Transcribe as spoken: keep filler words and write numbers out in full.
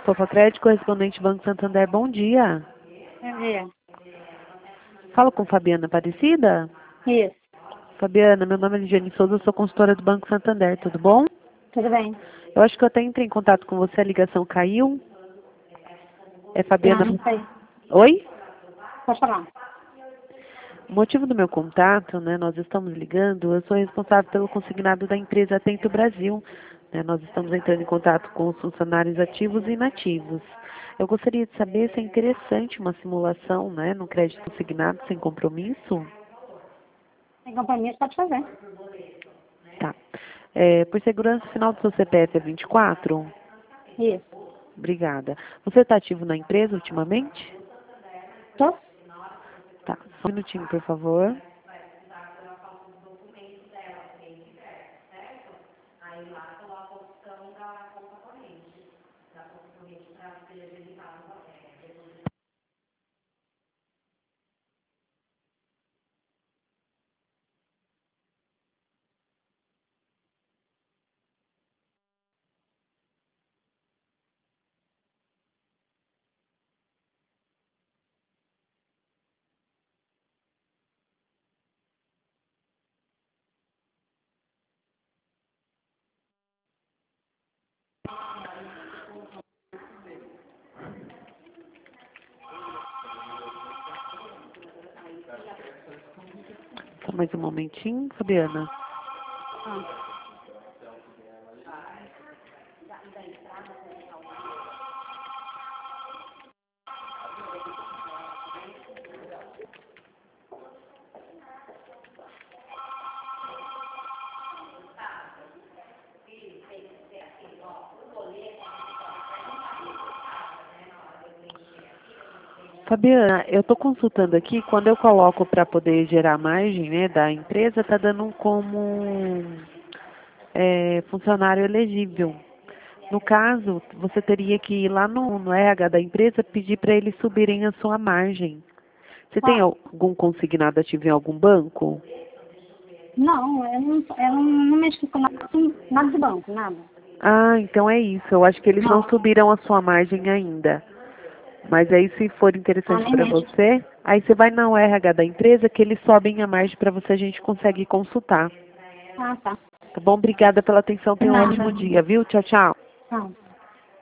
Fofocred, correspondente Banco Santander, bom dia. Bom dia. Falo com Fabiana Aparecida? Isso, Fabiana, meu nome é Ligiane Souza, eu sou consultora do Banco Santander, tudo bom? tudo bem. Eu acho que eu até entrei em contato com você, a ligação caiu. É Fabiana... Não, não sei. Oi? Pode falar. O motivo do meu contato, né, nós estamos ligando, eu sou responsável pelo consignado da empresa Atento Brasil. Né, nós estamos entrando em contato com os funcionários ativos e inativos. Eu gostaria de saber se é interessante uma simulação, né, no crédito consignado sem compromisso. Sem compromisso, pode fazer. Tá. É, por segurança, o final do seu C P F é vinte e quatro? Isso. Obrigada. Você está ativo na empresa ultimamente? Tô? Tá. Só um minutinho, por favor. Só mais um momentinho, Fabiana. Ah. Fabiana, eu estou consultando aqui, quando eu coloco para poder gerar a margem, né, da empresa, está dando como é, funcionário elegível. No caso, você teria que ir lá no, no R H da empresa pedir para eles subirem a sua margem. Você tem Ah, algum consignado ativo em algum banco? não, eu não, eu não, não mexo com nada, nada de banco, nada. Ah, então é isso. Eu acho que eles não Não. subiram a sua margem ainda. Mas aí, se for Ah, interessante nem para mexo. você, aí você vai na U R H da empresa que eles sobem a margem para você, a gente consegue consultar. Ah, tá. Tá bom? Obrigada pela atenção. De Tenha um nada. ótimo dia, viu? Tchau, tchau. Não.